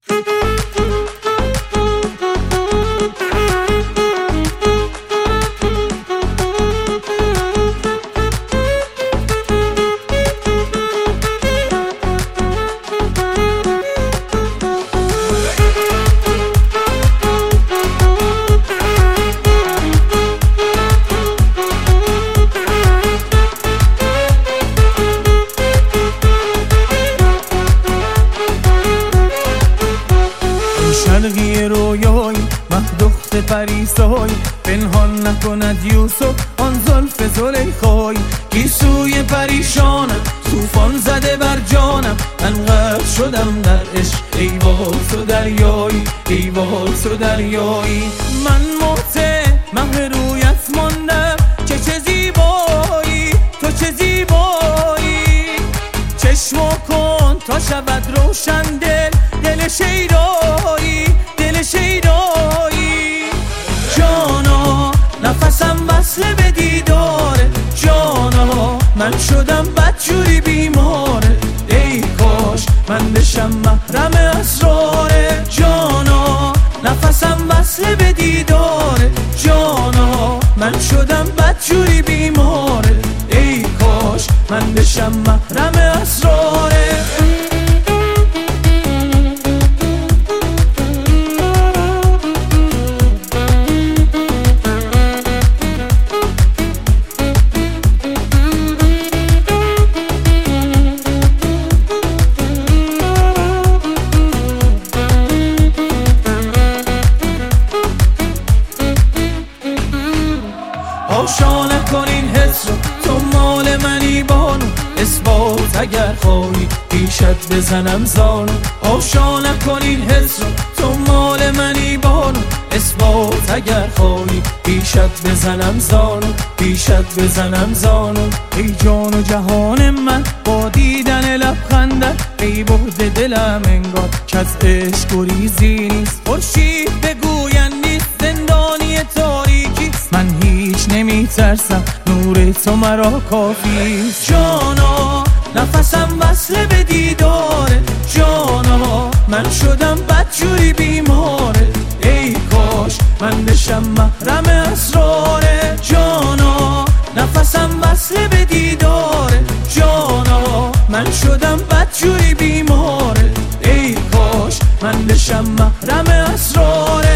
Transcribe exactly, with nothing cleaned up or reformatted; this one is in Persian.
شرقی رویای مهدخت پریسای پنهان نکند یوسف آن زلف زلیخای گیسوی پریشانم طوفان زده بر جانم من غرق شدم در عشق ای وای تو دریایی ای وای تو دریایی من محته مه رویت ماندم که چه زیبایی تو چه زیبایی چشمو کن تا شود روشن دل دل شیدایی دل شیدایی جانا نفسم وصله به دیداره جانا من شدم بدجوری بیماره ای کاش من بشم محرم اسراره جانا نفسم وصله به دیداره جانا من شدم بدجوری بیماره ای کاش من بشم محرم اسراره آشا نکن این حس رو تو مال منی بانو اثبات اگر خواهی پیشت بزنم زانو آشا نکن این حس رو تو مال منی بانو اثبات اگر خواهی پیشت بزنم زانو پیشت بزنم زانو ای جان و جهان من با دیدن لبخندت ای بعد دلم انگار که از عشق گریزی نیست خورشید بگوین نیست زندانی تاریکی من هیچ نمی ترسم نور تو مرا کافی جانا نفسم وصله به دیداره جانا من شدم بدجوری بیماره ای کاش من بشم محرم اسراره جانا نفسم وصله به دیداره جانا من شدم بدجوری بیماره ای کاش من بشم محرم اسراره